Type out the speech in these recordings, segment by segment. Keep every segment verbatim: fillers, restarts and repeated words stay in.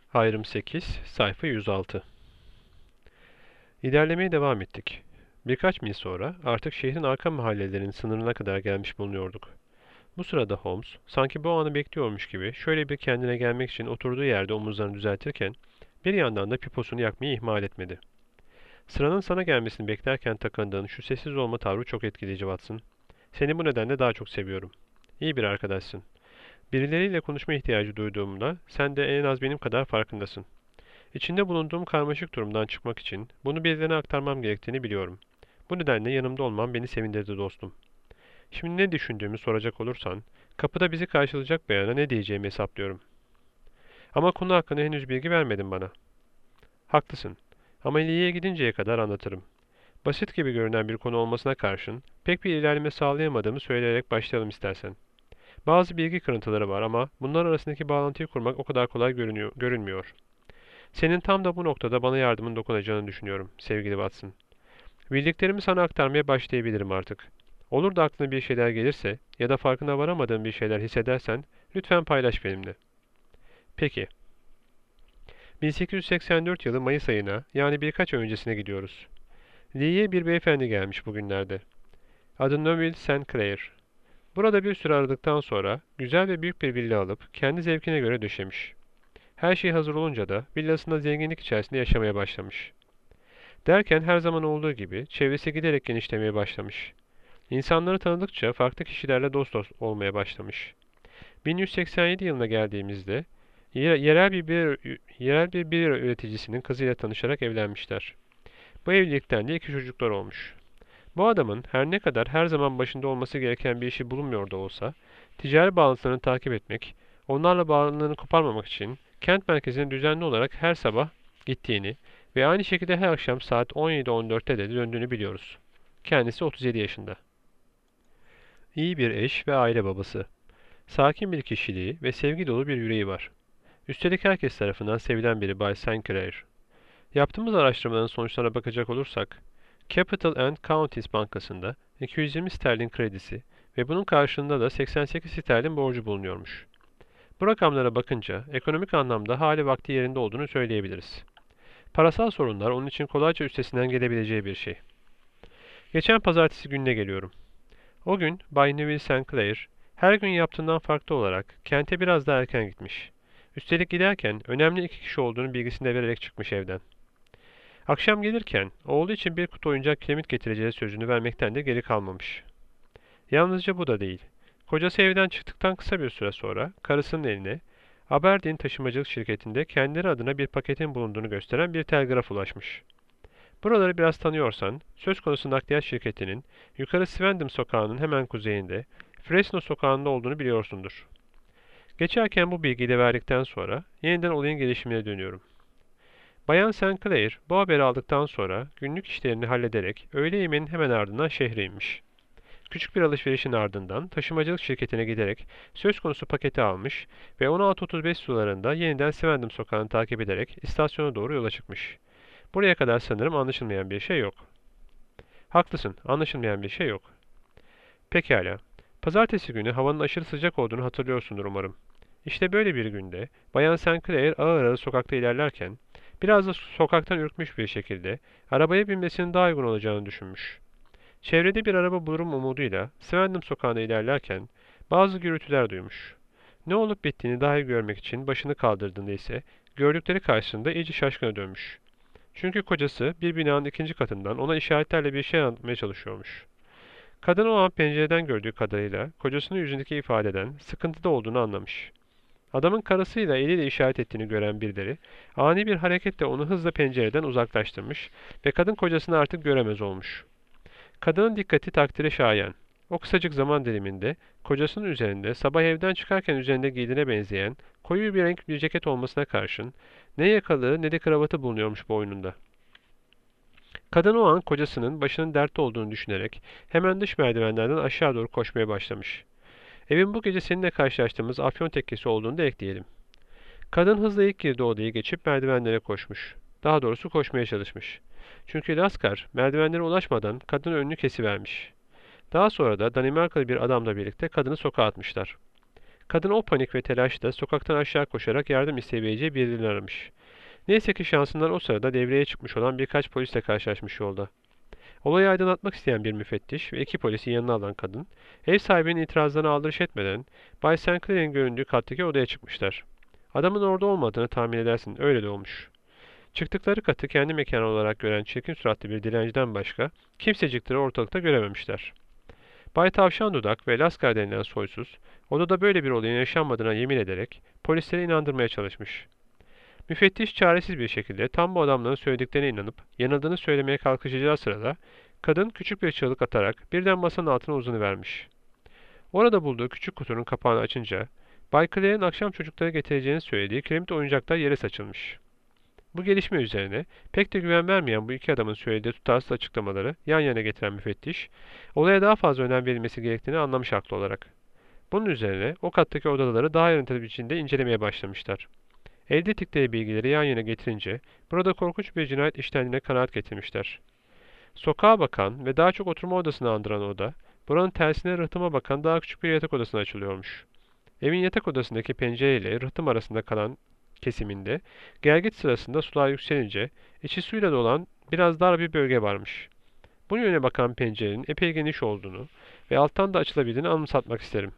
Ayrım sekiz, sayfa yüz altı. İlerlemeye devam ettik. Birkaç mil sonra artık şehrin arka mahallelerinin sınırına kadar gelmiş bulunuyorduk. Bu sırada Holmes, sanki bu anı bekliyormuş gibi şöyle bir kendine gelmek için oturduğu yerde omuzlarını düzeltirken, bir yandan da piposunu yakmayı ihmal etmedi. Sıranın sana gelmesini beklerken takındığın şu sessiz olma tavrı çok etkileyici Watson. Seni bu nedenle daha çok seviyorum. İyi bir arkadaşsın. Birileriyle konuşma ihtiyacı duyduğumda sen de en az benim kadar farkındasın. İçinde bulunduğum karmaşık durumdan çıkmak için bunu birilerine aktarmam gerektiğini biliyorum. Bu nedenle yanımda olman beni sevindirdi dostum. Şimdi ne düşündüğümü soracak olursan, kapıda bizi karşılayacak bayana ne diyeceğimi hesaplıyorum. Ama konu hakkında henüz bilgi vermedin bana. Haklısın. Ama Lee'ye gidinceye kadar anlatırım. Basit gibi görünen bir konu olmasına karşın, pek bir ilerleme sağlayamadığımı söyleyerek başlayalım istersen. Bazı bilgi kırıntıları var ama bunlar arasındaki bağlantıyı kurmak o kadar kolay görünüyor, görünmüyor. Senin tam da bu noktada bana yardımın dokunacağını düşünüyorum, sevgili Watson. Bildiklerimi sana aktarmaya başlayabilirim artık. Olur da aklına bir şeyler gelirse ya da farkına varamadığın bir şeyler hissedersen lütfen paylaş benimle. Peki. bin sekiz yüz seksen dört yılı Mayıs ayına yani birkaç ay öncesine gidiyoruz. Lee'ye bir beyefendi gelmiş bugünlerde. Adı Neville Saint Clair. Burada bir süre aradıktan sonra güzel ve büyük bir villa alıp kendi zevkine göre döşemiş. Her şey hazır olunca da villasında zenginlik içerisinde yaşamaya başlamış. Derken her zaman olduğu gibi çevresi giderek genişlemeye başlamış. İnsanları tanıdıkça farklı kişilerle dost dost olmaya başlamış. bin yüz seksen yedi yılına geldiğimizde yerel bir bira, yerel bir bira üreticisinin kızıyla tanışarak evlenmişler. Bu evlilikten de iki çocuklar olmuş. Bu adamın her ne kadar her zaman başında olması gereken bir işi bulunmuyor da olsa, ticari bağlantılarını takip etmek, onlarla bağlılığını koparmamak için kent merkezine düzenli olarak her sabah gittiğini ve aynı şekilde her akşam saat on yedi on dörtte de döndüğünü biliyoruz. Kendisi otuz yedi yaşında. İyi bir eş ve aile babası. Sakin bir kişiliği ve sevgi dolu bir yüreği var. Üstelik herkes tarafından sevilen biri Bay Saint Clair. Yaptığımız araştırmaların sonuçlarına bakacak olursak, Capital and Counties Bankası'nda iki yüz yirmi sterlin kredisi ve bunun karşılığında da seksen sekiz sterlin borcu bulunuyormuş. Bu rakamlara bakınca ekonomik anlamda hali vakti yerinde olduğunu söyleyebiliriz. Parasal sorunlar onun için kolayca üstesinden gelebileceği bir şey. Geçen pazartesi gününe geliyorum. O gün Bay Neville Saint Clair her gün yaptığından farklı olarak kente biraz daha erken gitmiş. Üstelik giderken önemli iki kişi olduğunu bilgisini de vererek çıkmış evden. Akşam gelirken oğlu için bir kutu oyuncak kiremit getireceği sözünü vermekten de geri kalmamış. Yalnızca bu da değil. Kocası evden çıktıktan kısa bir süre sonra karısının eline Aberdeen taşımacılık şirketinde kendileri adına bir paketin bulunduğunu gösteren bir telgraf ulaşmış. Buraları biraz tanıyorsan, söz konusu nakliyat şirketinin yukarı Swindon sokağının hemen kuzeyinde, Fresno sokağında olduğunu biliyorsundur. Geçerken bu bilgiyi de verdikten sonra yeniden olayın gelişimine dönüyorum. Bayan Saint Clair bu haberi aldıktan sonra günlük işlerini hallederek öğle yemeğinin hemen ardından şehre inmiş. Küçük bir alışverişin ardından taşımacılık şirketine giderek söz konusu paketi almış ve on altı otuz beş sularında yeniden Swindon sokağını takip ederek istasyona doğru yola çıkmış. Buraya kadar sanırım anlaşılmayan bir şey yok. Haklısın, anlaşılmayan bir şey yok. Pekala. Pazartesi günü havanın aşırı sıcak olduğunu hatırlıyorsundur umarım. İşte böyle bir günde Bayan Saint Clair ağır ağır sokakta ilerlerken biraz da sokaktan ürkmüş bir şekilde arabaya binmesinin daha uygun olacağını düşünmüş. Çevrede bir araba bulurum umuduyla Swindon sokağına ilerlerken bazı gürültüler duymuş. Ne olup bittiğini daha iyi görmek için başını kaldırdığında ise gördükleri karşısında iyice şaşkına dönmüş. Çünkü kocası bir binanın ikinci katından ona işaretlerle bir şey anlatmaya çalışıyormuş. Kadın o an pencereden gördüğü kadarıyla kocasının yüzündeki ifadeden sıkıntıda olduğunu anlamış. Adamın karısıyla eliyle işaret ettiğini gören birileri ani bir hareketle onu hızla pencereden uzaklaştırmış ve kadın kocasını artık göremez olmuş. Kadının dikkati takdire şayan. O kısacık zaman diliminde kocasının üzerinde sabah evden çıkarken üzerinde giydiğine benzeyen koyu bir renk bir ceket olmasına karşın ne yakalı ne de kravatı bulunuyormuş boynunda. Kadın o an kocasının başının dertte olduğunu düşünerek hemen dış merdivenlerden aşağı doğru koşmaya başlamış. Evin bu gece seninle karşılaştığımız afyon tekkesi olduğunu da ekleyelim. Kadın hızla ilk girdiği odayı geçip merdivenlere koşmuş. Daha doğrusu koşmaya çalışmış. Çünkü Laskar merdivenlere ulaşmadan kadının önünü kesivermiş. Daha sonra da Danimarkalı bir adamla birlikte kadını sokağa atmışlar. Kadın o panik ve telaşla sokaktan aşağı koşarak yardım isteyebileceği birilerini aramış. Neyse ki şansından o sırada devreye çıkmış olan birkaç polisle karşılaşmış yolda. Olayı aydınlatmak isteyen bir müfettiş ve iki polisi yanına alan kadın, ev sahibinin itirazlarına aldırış etmeden Bay Sinclair'in göründüğü kattaki odaya çıkmışlar. Adamın orada olmadığını tahmin edersin, öyle de olmuş. Çıktıkları katı kendi mekanı olarak gören çirkin suratlı bir dilenciden başka kimsecikleri ortalıkta görememişler. Bay Tavşan Dudak ve Laskar denilen soysuz, odada böyle bir olayın yaşanmadığına yemin ederek polisleri inandırmaya çalışmış. Müfettiş çaresiz bir şekilde tam bu adamların söylediklerine inanıp yanıldığını söylemeye kalkışacağı sırada kadın küçük bir çığlık atarak birden masanın altına uzanıvermiş. Orada bulduğu küçük kutunun kapağını açınca Bay Clare'in akşam çocuklara getireceğini söylediği kiremit oyuncaklar yere saçılmış. Bu gelişme üzerine pek de güven vermeyen bu iki adamın söylediği tutarsız açıklamaları yan yana getiren müfettiş, olaya daha fazla önem verilmesi gerektiğini anlamış haklı olarak. Bunun üzerine o kattaki odaları daha ayrıntılı biçimde incelemeye başlamışlar. Elde ettikleri bilgileri yan yana getirince burada korkunç bir cinayet işlendiğine kanaat getirmişler. Sokağa bakan ve daha çok oturma odasını andıran oda, buranın tersine rıhtıma bakan daha küçük bir yatak odasına açılıyormuş. Evin yatak odasındaki pencere ile rıhtım arasında kalan kesiminde, gelgit sırasında sular yükselince, içi suyla dolan biraz dar bir bölge varmış. Bu yöne bakan pencerenin epey geniş olduğunu ve alttan da açılabildiğini anımsatmak isterim.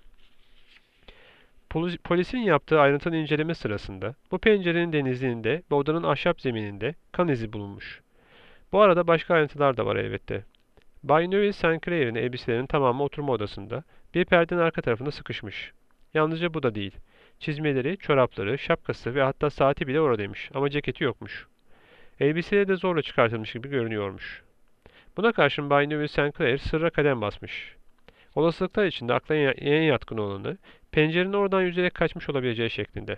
Polisin yaptığı ayrıntılı inceleme sırasında bu pencerenin denizliğinde ve odanın ahşap zemininde kan izi bulunmuş. Bu arada başka ayrıntılar da var elbette. Bay Neville Sinclair'in elbiselerinin tamamı oturma odasında bir perdenin arka tarafında sıkışmış. Yalnızca bu da değil. Çizmeleri, çorapları, şapkası ve hatta saati bile oradaymış ama ceketi yokmuş. Elbiseleri de zorla çıkartılmış gibi görünüyormuş. Buna karşın Bay Neville Sinclair sırra kadem basmış. Olasılıklar içinde akla en yatkın olanı, pencerenin oradan yüzerek kaçmış olabileceği şeklinde.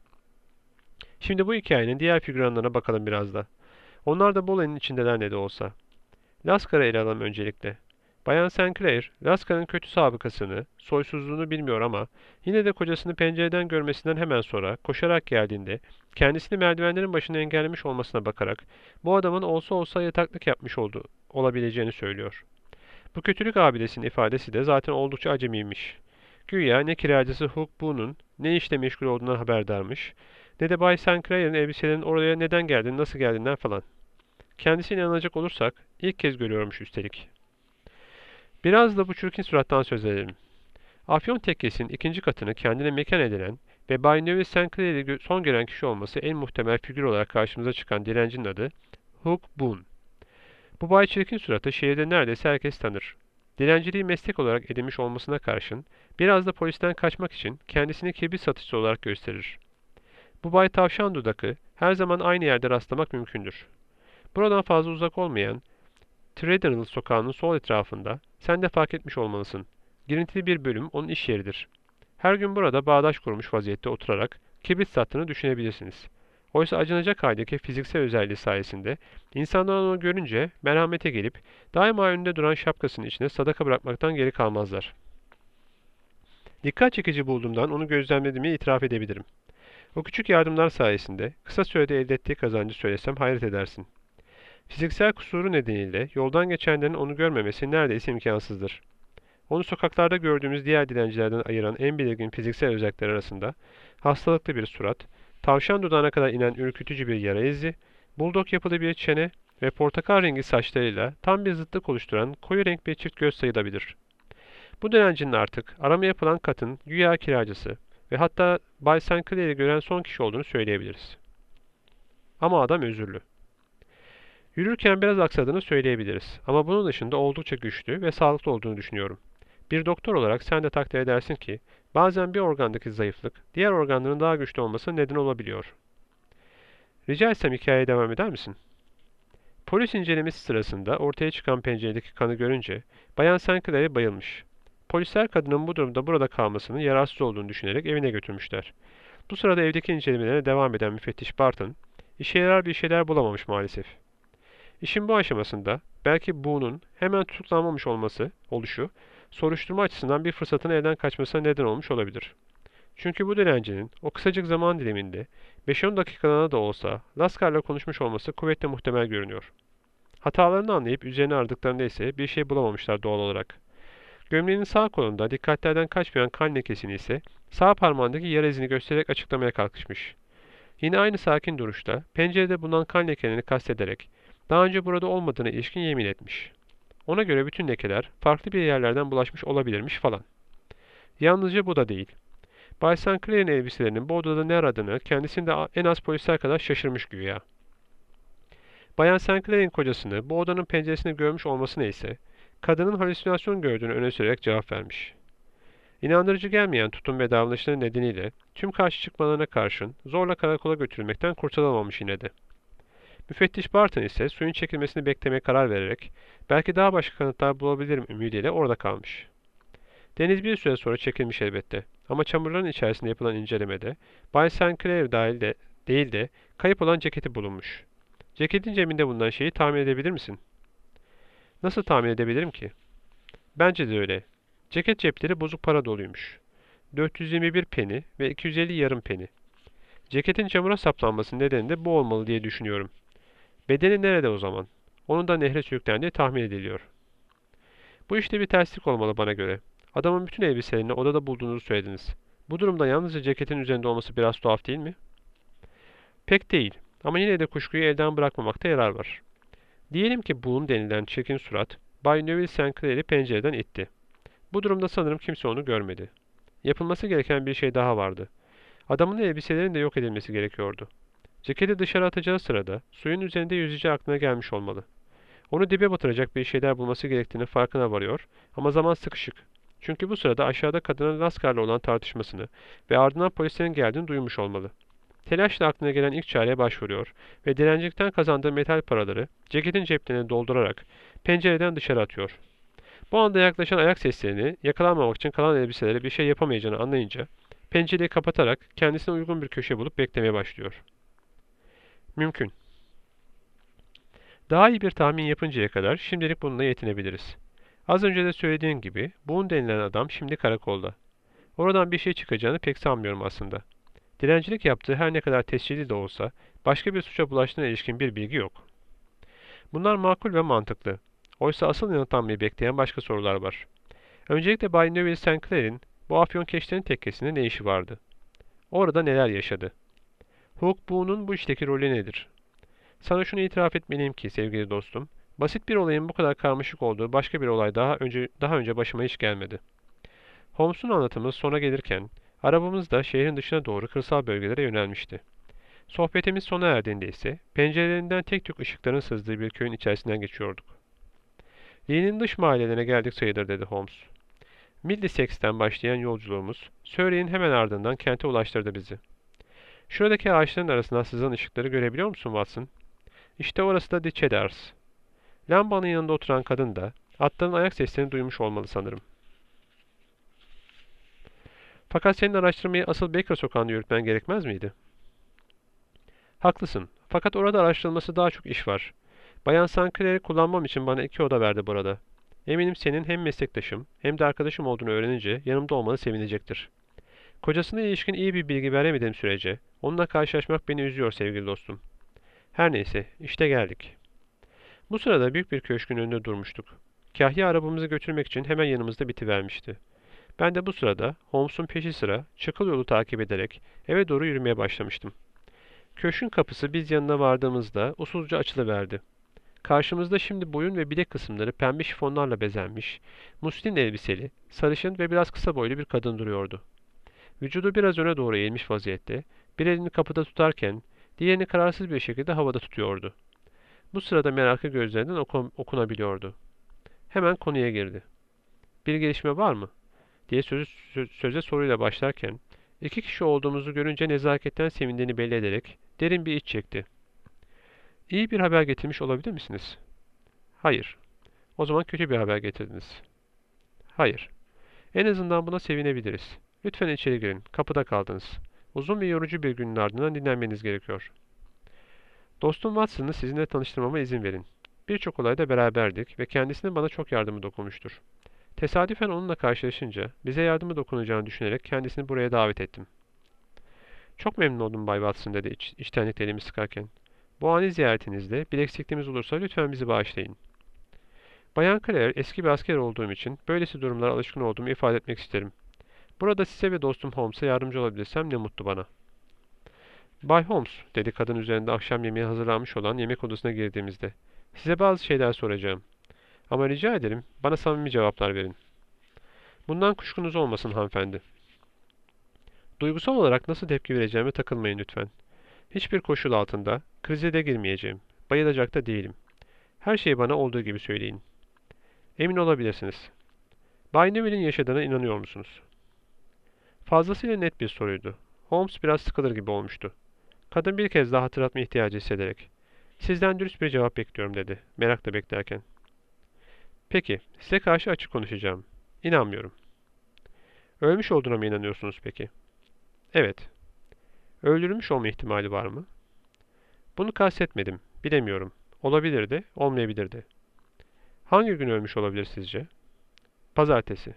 Şimdi bu hikayenin diğer figüranlarına bakalım biraz da. Onlar da bu olayın içindeler ne de olsa. Laskar'ı ele alalım öncelikle. Bayan Sinclair, Laskar'ın kötü sabıkasını, soysuzluğunu bilmiyor ama yine de kocasını pencereden görmesinden hemen sonra koşarak geldiğinde kendisini merdivenlerin başında engellemiş olmasına bakarak bu adamın olsa olsa yataklık yapmış olduğu olabileceğini söylüyor. Bu kötülük abidesinin ifadesi de zaten oldukça acemiymiş. Güya ne kiracısı Hook Boone'un ne işle meşgul olduğundan haberdarmış, ne de Bay Sinclair'in elbiselerinin oraya neden geldiğini, nasıl geldiğinden falan. Kendisine inanacak olursak ilk kez görüyormuş üstelik. Biraz da bu çirkin surattan söz edelim. Afyon Tekkesi'nin ikinci katını kendine mekan edinen ve Bay Neville Sinclair'i son gören kişi olması en muhtemel figür olarak karşımıza çıkan dilencinin adı Hook Boone. Bu Bay Çirkin Surat'ı şehirde neredeyse herkes tanır. Dilenciliği meslek olarak edinmiş olmasına karşın biraz da polisten kaçmak için kendisini kibrit satıcısı olarak gösterir. Bu Bay Tavşan Dudak'ı her zaman aynı yerde rastlamak mümkündür. Buradan fazla uzak olmayan Threadneedle sokağının sol etrafında sen de fark etmiş olmalısın. Girintili bir bölüm onun iş yeridir. Her gün burada bağdaş kurmuş vaziyette oturarak kibrit sattığını düşünebilirsiniz. Oysa acınacak haldeki fiziksel özelliği sayesinde insanlar onu görünce merhamete gelip daima önünde duran şapkasının içine sadaka bırakmaktan geri kalmazlar. Dikkat çekici bulduğumdan onu gözlemlediğimi itiraf edebilirim. O küçük yardımlar sayesinde kısa sürede elde ettiği kazancı söylesem hayret edersin. Fiziksel kusuru nedeniyle yoldan geçenlerin onu görmemesi neredeyse imkansızdır. Onu sokaklarda gördüğümüz diğer dilencilerden ayıran en belirgin fiziksel özellikler arasında hastalıklı bir surat, tavşan dudağına kadar inen ürkütücü bir yara izi, buldog yapılı bir çene ve portakal rengi saçlarıyla tam bir zıtlık oluşturan koyu renk bir çift göz sayılabilir. Bu dilencinin artık arama yapılan katın güya kiracısı ve hatta Bay Sinclair'i gören son kişi olduğunu söyleyebiliriz. Ama adam özürlü. Yürürken biraz aksadığını söyleyebiliriz ama bunun dışında oldukça güçlü ve sağlıklı olduğunu düşünüyorum. Bir doktor olarak sen de takdir edersin ki bazen bir organdaki zayıflık diğer organların daha güçlü olmasına neden olabiliyor. Rica etsem hikayeye devam eder misin? Polis incelemesi sırasında ortaya çıkan penceredeki kanı görünce Bayan Sinclair bayılmış. Polisler kadının bu durumda burada kalmasının yararsız olduğunu düşünerek evine götürmüşler. Bu sırada evdeki incelemelerine devam eden müfettiş Barton, işe yarar bir şeyler bulamamış maalesef. İşin bu aşamasında belki Boone'un hemen tutuklanmamış olması, oluşu, soruşturma açısından bir fırsatın elden kaçmasına neden olmuş olabilir. Çünkü bu dilencinin o kısacık zaman diliminde beş on dakikalığına da olsa Laskar'la konuşmuş olması kuvvetle muhtemel görünüyor. Hatalarını anlayıp üzerine aradıklarında ise bir şey bulamamışlar doğal olarak. Gömleğinin sağ kolunda dikkatlerden kaçmayan kan lekesini ise Sağ parmağındaki yara izini göstererek açıklamaya kalkışmış. Yine aynı sakin duruşta, pencerede bulunan kan lekelerini kastederek, daha önce burada olmadığına ilişkin yemin etmiş. Ona göre bütün lekeler farklı bir yerlerden bulaşmış olabilirmiş falan. Yalnızca bu da değil. Bay Sinclair'in elbiselerinin bu odada ne aradığını kendisini de en az polisler kadar şaşırmış güya. Bayan Sinclair'in kocasını bu odanın penceresinde görmüş olmasına ise kadının halüsinasyon gördüğünü öne sürerek cevap vermiş. İnandırıcı gelmeyen tutum ve davranışları nedeniyle tüm karşı çıkmalarına karşın zorla karakola götürülmekten kurtulamamış yine de. Müfettiş Barton ise suyun çekilmesini beklemeye karar vererek belki daha başka kanıtlar bulabilirim ümidiyle orada kalmış. Deniz bir süre sonra çekilmiş elbette ama çamurların içerisinde yapılan incelemede Bay Sinclair dahil de, değil de kayıp olan ceketi bulunmuş. Ceketin cebinde bulunan şeyi tahmin edebilir misin? Nasıl tahmin edebilirim ki? Bence de öyle. Ceket cepleri bozuk para doluymuş. dört yüz yirmi bir peni ve iki yüz elli yarım peni. Ceketin çamura saplanması nedeni de bu olmalı diye düşünüyorum. Bedeni nerede o zaman? Onun da nehre sürüklendiği tahmin ediliyor. Bu işte bir terslik olmalı bana göre. Adamın bütün elbiselerini odada bulduğunuzu söylediniz. Bu durumda yalnızca ceketin üzerinde olması biraz tuhaf değil mi? Pek değil. Ama yine de kuşkuyu elden bırakmamakta yarar var. Diyelim ki Boone denilen çirkin surat, Bay Neville Sinclair'i pencereden itti. Bu durumda sanırım kimse onu görmedi. Yapılması gereken bir şey daha vardı. Adamın elbiselerinin de yok edilmesi gerekiyordu. Ceketi dışarı atacağı sırada suyun üzerinde yüzeceği aklına gelmiş olmalı. Onu dibe batıracak bir şeyler bulması gerektiğini farkına varıyor ama zaman sıkışık. Çünkü bu sırada aşağıda kadının Laskar'la olan tartışmasını ve ardından polislerin geldiğini duymuş olmalı. Telaşla aklına gelen ilk çareye başvuruyor ve dilencilikten kazandığı metal paraları ceketin ceplerine doldurarak pencereden dışarı atıyor. Bu anda yaklaşan ayak seslerini yakalanmamak için kalan elbiselere bir şey yapamayacağını anlayınca pencereyi kapatarak kendisine uygun bir köşe bulup beklemeye başlıyor. Mümkün. Daha iyi bir tahmin yapıncaya kadar şimdilik bununla yetinebiliriz. Az önce de söylediğim gibi Boone denilen adam şimdi karakolda. Oradan bir şey çıkacağını pek sanmıyorum aslında. Dilencilik yaptığı her ne kadar tescilli de olsa başka bir suça bulaştığına ilişkin bir bilgi yok. Bunlar makul ve mantıklı. Oysa asıl yanıtlanmayı bekleyen başka sorular var. Öncelikle Bay Neville Sinclair'in bu Afyonkeşlerin tekkesinde ne işi vardı? Orada neler yaşadı? Hugh Boone'un bu işteki rolü nedir? Sana şunu itiraf etmeliyim ki sevgili dostum, basit bir olayın bu kadar karmaşık olduğu başka bir olay daha önce daha önce başıma hiç gelmedi. Holmes'un anlatımı sona gelirken, arabamız da şehrin dışına doğru kırsal bölgelere yönelmişti. Sohbetimiz sona erdiğinde ise pencerelerinden tek tük ışıkların sızdığı bir köyün içerisinden geçiyorduk. Lee'nin dış mahallelerine geldik sayılır dedi Holmes. Middlesex'ten başlayan yolculuğumuz, Surrey'in hemen ardından kente ulaştırdı bizi. Şuradaki ağaçların arasından sızan ışıkları görebiliyor musun Watson? İşte orası da The Cheddars. Lambanın yanında oturan kadın da atların ayak seslerini duymuş olmalı sanırım. Fakat senin araştırmayı asıl Baker Sokağı'nda yürütmen gerekmez miydi? Haklısın. Fakat orada araştırılması daha çok iş var. Bayan Sinclair'i kullanmam için bana iki oda verdi burada. Eminim senin hem meslektaşım hem de arkadaşım olduğunu öğrenince yanımda olmanı sevinecektir. Kocasına ilişkin iyi bir bilgi veremediğim sürece onunla karşılaşmak beni üzüyor sevgili dostum. Her neyse, işte geldik. Bu sırada büyük bir köşkün önünde durmuştuk. Kahya arabamızı götürmek için hemen yanımızda bitivermişti. Ben de bu sırada Holmes'un peşi sıra çakıl yolu takip ederek eve doğru yürümeye başlamıştım. Köşkün kapısı biz yanına vardığımızda usulca açılıverdi. Karşımızda şimdi boyun ve bilek kısımları pembe şifonlarla bezenmiş, muslin elbiseli, sarışın ve biraz kısa boylu bir kadın duruyordu. Vücudu biraz öne doğru eğilmiş vaziyette, bir elini kapıda tutarken diğerini kararsız bir şekilde havada tutuyordu. Bu sırada merakı gözlerinden oku okunabiliyordu. Hemen konuya girdi. Bir gelişme var mı? diye sözü, sö söze soruyla başlarken, iki kişi olduğumuzu görünce nezaketten sevindiğini belli ederek derin bir iç çekti. İyi bir haber getirmiş olabilir misiniz? Hayır. O zaman kötü bir haber getirdiniz. Hayır. En azından buna sevinebiliriz. Lütfen içeri girin. Kapıda kaldınız. Uzun ve yorucu bir günün ardından dinlenmeniz gerekiyor. Dostum Watson'ı sizinle tanıştırmama izin verin. Birçok olayda beraberdik ve kendisinin bana çok yardımı dokunmuştur. Tesadüfen onunla karşılaşınca bize yardımı dokunacağını düşünerek kendisini buraya davet ettim. Çok memnun oldum Bay Watson dedi iç, içtenlikle elimi sıkarken. Bu ani ziyaretinizde bir eksikliğimiz olursa lütfen bizi bağışlayın. Bayan Clare eski bir asker olduğum için böylesi durumlara alışkın olduğumu ifade etmek isterim. Burada size ve dostum Holmes'a yardımcı olabilirsem ne mutlu bana. Bay Holmes, dedi kadın üzerinde akşam yemeği hazırlanmış olan yemek odasına girdiğimizde. Size bazı şeyler soracağım. Ama rica ederim, bana samimi cevaplar verin. Bundan kuşkunuz olmasın hanımefendi. Duygusal olarak nasıl tepki vereceğime takılmayın lütfen. Hiçbir koşul altında krize de girmeyeceğim. Bayılacak da değilim. Her şeyi bana olduğu gibi söyleyin. Emin olabilirsiniz. Bay Neville'in yaşadığına inanıyor musunuz? Fazlasıyla net bir soruydu. Holmes biraz sıkılır gibi olmuştu. Kadın bir kez daha hatırlatma ihtiyacı hissederek, "Sizden dürüst bir cevap bekliyorum," dedi, merakla beklerken. "Peki, size karşı açık konuşacağım. İnanmıyorum." "Ölmüş olduğuna mı inanıyorsunuz peki?" "Evet." "Öldürülmüş olma ihtimali var mı?" "Bunu kastetmedim. Bilemiyorum. Olabilirdi, olmayabilirdi." "Hangi gün ölmüş olabilir sizce?" "Pazartesi."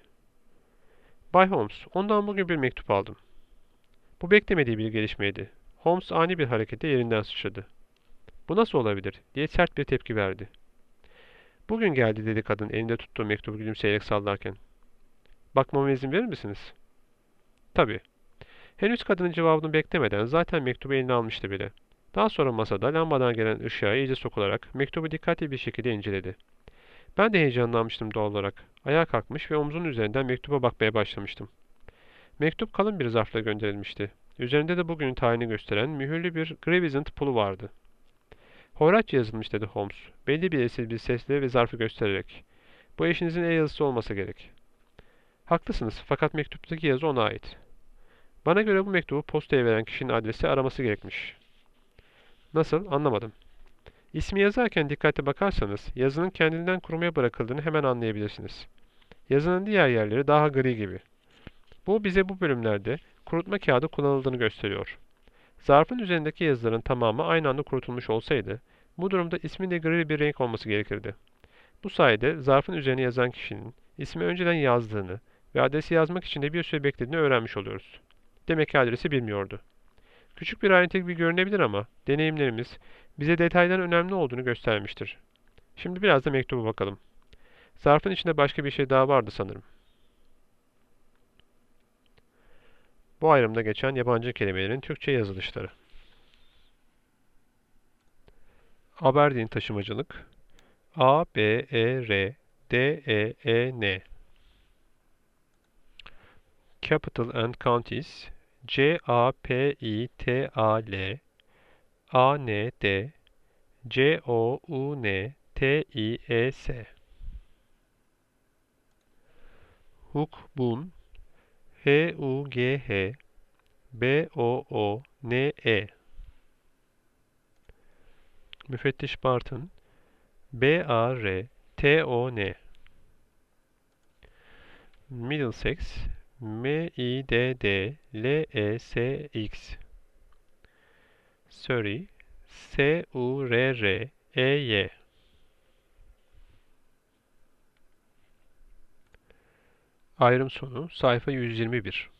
"Bay Holmes, ondan bugün bir mektup aldım." Bu beklemediği bir gelişmeydi. Holmes ani bir hareketle yerinden sıçradı. "Bu nasıl olabilir?" diye sert bir tepki verdi. "Bugün geldi," dedi kadın elinde tuttuğu mektubu gülümseyerek sallarken. "Bakmama izin verir misiniz?" "Tabii." Henüz kadının cevabını beklemeden zaten mektubu eline almıştı bile. Daha sonra masada lambadan gelen ışığa iyice sokularak mektubu dikkatli bir şekilde inceledi. Ben de heyecanlanmıştım doğal olarak. Ayağa kalkmış ve omzunun üzerinden mektuba bakmaya başlamıştım. Mektup kalın bir zarfla gönderilmişti. Üzerinde de bugünün tarihini gösteren mühürlü bir Gravesend pulu vardı. "Hoyratça yazılmış," dedi Holmes, belli bir esil bir sesle ve zarfı göstererek. "Bu eşinizin el yazısı olmasa gerek." "Haklısınız, fakat mektuptaki yazı ona ait." "Bana göre bu mektubu postaya veren kişinin adresi araması gerekmiş." "Nasıl? Anlamadım." "İsmi yazarken dikkatli bakarsanız yazının kendinden kurumaya bırakıldığını hemen anlayabilirsiniz. Yazının diğer yerleri daha gri gibi. Bu bize bu bölümlerde kurutma kağıdı kullanıldığını gösteriyor. Zarfın üzerindeki yazıların tamamı aynı anda kurutulmuş olsaydı, bu durumda ismin de gri bir renk olması gerekirdi. Bu sayede zarfın üzerine yazan kişinin ismi önceden yazdığını ve adresi yazmak için de bir süre beklediğini öğrenmiş oluyoruz. Demek ki adresi bilmiyordu. Küçük bir ayrıntı gibi görünebilir ama deneyimlerimiz bize detayların önemli olduğunu göstermiştir. Şimdi biraz da mektuba bakalım. Zarfın içinde başka bir şey daha vardı sanırım." Bu ayrımda geçen yabancı kelimelerin Türkçe yazılışları. Aberdeen taşımacılık, A B E R D E E N. Capital and Counties, C A P I T A L A N D C O U N T I E S. Hukbun, H U G H B O O N E. Müfettiş Barton, B A R T O N. Middlesex, M I D D L E S X. Surrey, S U R R E Y. Ayrım sonu sayfa yüz yirmi bir.